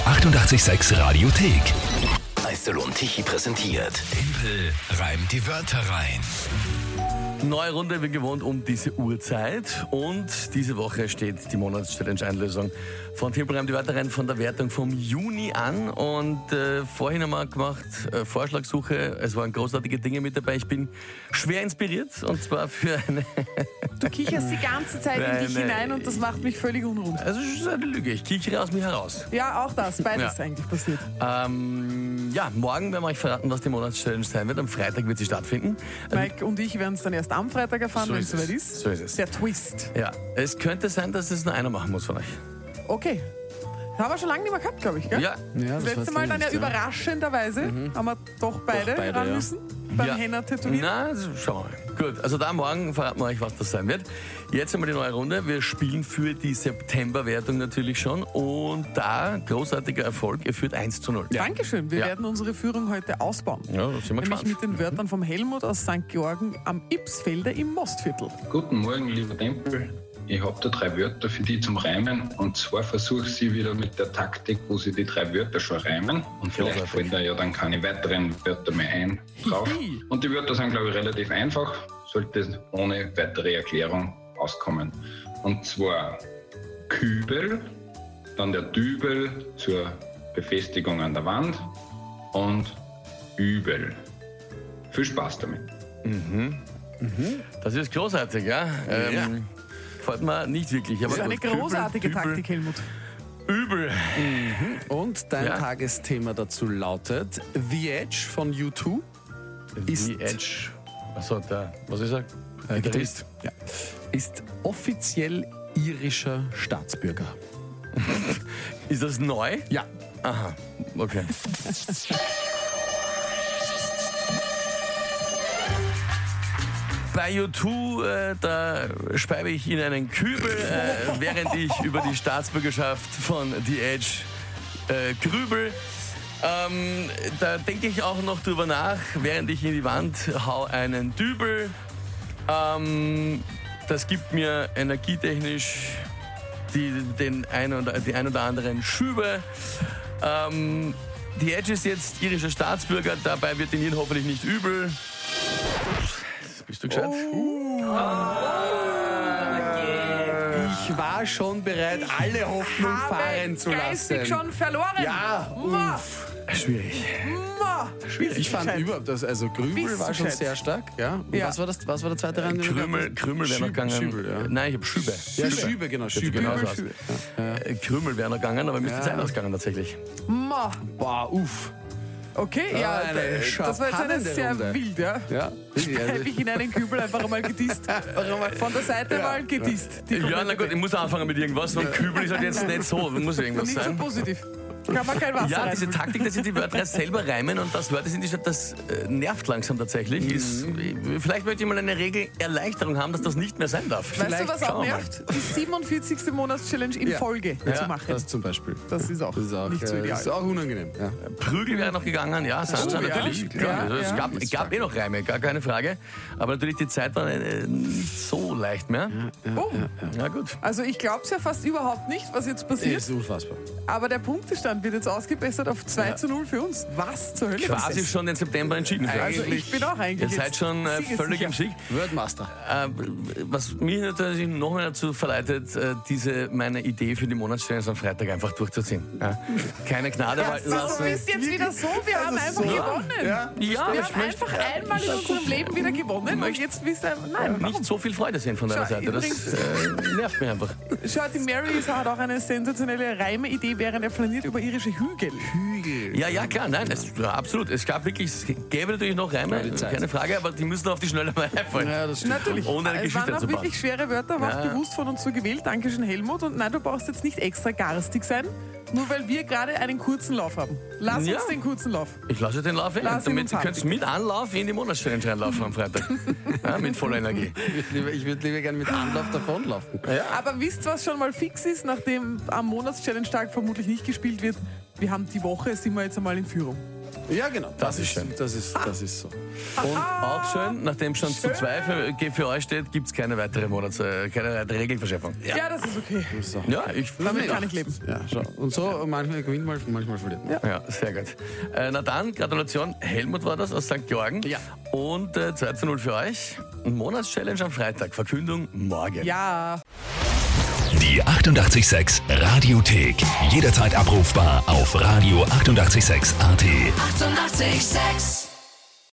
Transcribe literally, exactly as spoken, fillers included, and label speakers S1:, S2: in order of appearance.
S1: achtundachtzig Komma sechs Radiothek. Meister und Tichy präsentiert. Tempel reimt die Wörter rein.
S2: Neue Runde wie gewohnt um diese Uhrzeit und diese Woche steht die Monatschallenge-Einlösung von Tempel reimt die Wörter rein von der Wertung vom Juni an und äh, vorhin haben wir gemacht äh, Vorschlagsuche, es waren großartige Dinge mit dabei, ich bin schwer inspiriert und zwar für eine...
S3: Du kicherst die ganze Zeit in dich hinein und das macht mich völlig unruhig.
S2: Also es ist eine Lüge, ich kichere aus mir heraus.
S3: Ja, auch das, beides
S2: Ja.
S3: ist eigentlich passiert.
S2: Ähm, ja, morgen werden wir euch verraten, was die Monatschallenge sein wird, am Freitag wird sie stattfinden.
S3: Mike und ich werden es dann erst am Freitag erfahren,
S2: So
S3: wenn
S2: ist
S3: es
S2: es.
S3: soweit ist.
S2: So ist es.
S3: Der Twist.
S2: Ja, es könnte sein, dass es nur einer machen muss von euch.
S3: Okay. Das haben wir schon lange nicht mehr gehabt, glaube ich, gell?
S2: Ja,
S4: Ja,
S3: Das letzte Mal dann ja überraschenderweise haben wir doch beide,
S4: beide,
S3: ran
S4: ja.
S3: müssen beim
S2: Ja.
S3: Henna tätowieren.
S2: Na, also schauen wir mal. Gut, also da morgen verraten wir euch, was das sein wird. Jetzt haben wir die neue Runde. Wir spielen für die Septemberwertung natürlich schon. Und da, großartiger Erfolg, ihr führt eins zu null.
S3: Dankeschön. Wir
S2: Ja.
S3: werden unsere Führung heute ausbauen.
S2: Ja, da sind wir
S3: Nämlich
S2: gespannt.
S3: mit den Wörtern vom Helmut aus Sankt Georgen am Ipsfelder im Mostviertel.
S5: Guten Morgen, lieber Tempel. Ich habe da drei Wörter für die zum Reimen. Und zwar versuche ich sie wieder mit der Taktik, wo sie die drei Wörter schon reimen. Und vielleicht
S2: Großartig.
S5: fallen da ja dann keine weiteren Wörter mehr ein drauf.
S3: Hihi.
S5: Und die Wörter sind, glaube ich, relativ einfach. Sollte ohne weitere Erklärung auskommen. Und zwar Kübel, dann der Dübel zur Befestigung an der Wand und Übel. Viel Spaß damit.
S2: Das ist großartig, ja? Ähm, Gefällt mir nicht wirklich. Aber
S3: Das ist eine
S2: gut, Kübel,
S3: großartige
S2: Dübel,
S3: Taktik, Helmut.
S2: Übel.
S4: Und dein
S2: Ja.
S4: Tagesthema dazu lautet The Edge von U zwei. Ist-
S2: Die Edge. Achso, der, was ist er?
S4: Äh,
S2: Gitarrist.
S4: Ja. Ist offiziell irischer Staatsbürger.
S2: Ist das neu?
S4: Ja.
S2: Aha, okay. Bei U zwei, äh, da speibe ich in einen Kübel, äh, während ich über die Staatsbürgerschaft von The Edge äh, grübel. Ähm, da denke ich auch noch drüber nach, während ich in die Wand hau einen Dübel. Ähm, das gibt mir energietechnisch die, den ein oder, die ein oder anderen Schübe. Ähm, die Edge ist jetzt irischer Staatsbürger, dabei wird ihn hoffentlich nicht übel. Bist du gescheit?
S4: Ich war schon bereit, alle Hoffnung fahren zu
S3: geistig
S4: lassen.
S3: schon verloren.
S4: Ja,
S3: Ma,
S2: Schwierig.
S3: ma.
S4: Ich fand
S3: Gescheit.
S4: überhaupt, das, also Grübel
S3: Bist
S4: war
S3: du
S4: schon
S3: gescheit?
S4: sehr stark. Ja. Und
S3: Ja.
S4: Was, war das, was war der zweite Reim? den du
S2: Krümel,
S4: gehabt hast?
S2: Krümel wäre noch
S4: Schübe-
S2: gegangen.
S4: Schübel, ja.
S2: Nein, ich habe Schübe.
S4: Ja, Schübe, genau. Schübe.
S2: Genau so
S3: Schübe.
S2: aus. Äh, Krümel wäre noch gegangen, aber mir ist die
S4: Ja.
S2: Zeit ausgegangen tatsächlich.
S3: Ma.
S4: Boah, uff.
S3: Okay, ja,
S4: eine
S3: d- das war jetzt eine
S4: spannende
S3: sehr
S4: Runde.
S3: wild, ja.
S4: Ja, wirklich, also-
S3: Habe ich in einen Kübel einfach einmal gedisst. Von der Seite mal gedisst. Die
S2: Ja,
S3: komplette
S2: na gut, ich muss anfangen mit irgendwas. Und Kübel ist halt jetzt nicht so, muss irgendwas
S3: Nicht so
S2: sein.
S3: positiv. Kann man kein Wasser
S2: Ja,
S3: rein.
S2: diese Taktik, dass sie die Wörter selber reimen und das Wörter sind, das äh, nervt langsam tatsächlich. Ist, vielleicht möchte ich mal eine Regelerleichterung haben, dass das nicht mehr sein darf.
S3: Weißt du,
S2: Vielleicht
S3: was auch
S2: schauen wir mal.
S3: nervt? Die siebenundvierzigste Monatschallenge in
S4: Ja.
S3: Folge
S2: Ja,
S3: zu machen.
S4: Das zum Beispiel.
S3: Das ist auch,
S4: Das ist auch,
S3: nicht so
S4: äh,
S3: ideal.
S4: das ist auch unangenehm. Ja.
S2: Prügel wäre noch gegangen, ja, Sandra,
S3: Oh, ja.
S2: natürlich.
S3: Ja,
S2: Klar, also es
S3: ja.
S2: gab, es gab eh noch Reime, gar keine Frage. Aber natürlich, die Zeit war äh, nicht so leicht mehr.
S3: Oh,
S2: Ja, gut.
S3: also ich glaube es ja fast überhaupt nicht, was jetzt passiert.
S4: Ist unfassbar.
S3: Aber der Punktestand wird jetzt ausgebessert auf zwei zu null für uns. Was zur Hölle?
S2: Quasi schon den September entschieden für
S3: Also
S2: euch.
S3: ich bin auch
S2: Ihr
S3: eigentlich
S2: seid
S3: jetzt
S2: schon äh,
S3: siegessicher.
S2: völlig im Sieg.
S4: Wordmaster.
S2: Äh, was mich natürlich noch mehr dazu verleitet, äh, diese meine Idee für die Monatschallenge am Freitag einfach durchzuziehen. Ja. Keine Gnade walten
S3: Du
S2: lassen.
S3: bist jetzt wieder so, wir haben einfach gewonnen.
S4: Ja.
S2: Ja,
S3: Wir
S2: ich
S3: haben
S2: möchte
S3: einfach einmal in unserem Leben wieder gewonnen und jetzt bist du einfach, nein,
S2: nicht so viel Freude sehen von deiner
S3: Schau,
S2: Seite. Das äh, nervt mich einfach.
S3: Schau, die Mary hat auch eine sensationelle Reime-Idee, während er flaniert über irische Hügel.
S4: Hügel.
S2: Ja, ja, klar, nein, es, ja, absolut. Es gab wirklich, es gäbe natürlich noch Reime,
S4: die Zeit.
S2: keine Frage, aber die müssen auf die Schnelle mal einfallen.
S4: Ja, das stimmt.
S3: Natürlich.
S2: Ohne eine
S3: es
S2: Geschichte
S3: waren auch
S2: zu bauen.
S3: wirklich schwere Wörter, aber auch
S2: Ja.
S3: bewusst von uns so gewählt. Dankeschön, Helmut. Und nein, du brauchst jetzt nicht extra garstig sein, nur weil wir gerade einen kurzen Lauf haben. Lass
S2: Ja.
S3: uns den kurzen Lauf.
S2: Ich lasse den Lauf hin,
S3: Lass ihn
S2: damit
S3: uns
S2: du
S3: haben.
S2: könntest mit Anlauf in die Monatschallenge reinlaufen am Freitag. Ja, mit voller Energie.
S4: Ich würde lieber, ich würd lieber gerne mit Anlauf davonlaufen.
S3: Aber wisst was schon mal fix ist, nachdem am Monatschallenge-Tag vermutlich nicht gespielt wird? Wir haben die Woche, sind wir jetzt einmal in Führung.
S4: Ja, genau.
S2: Das ist schön.
S4: Das ist, das ist so.
S2: Und auch schön, nachdem schon zu zwei für, für euch steht, gibt es keine weitere Monats, äh, keine weitere Regelverschärfung.
S3: Ja, das ist okay.
S4: So.
S2: Ja, ich
S3: Damit kann ich leben.
S4: Ja, schau. Und so, manchmal gewinnt man, manchmal verliert man.
S2: Ja, sehr gut. Äh, na dann, Gratulation. Helmut war das aus Sankt Georgen.
S4: Ja.
S2: Und äh, zwei zu null für euch. Monatschallenge am Freitag. Verkündung morgen.
S3: Ja.
S1: Die achtundachtzig Komma sechs Radiothek. Jederzeit abrufbar auf radio achtundachtzig Komma sechs A T.
S6: Eighty-eight point six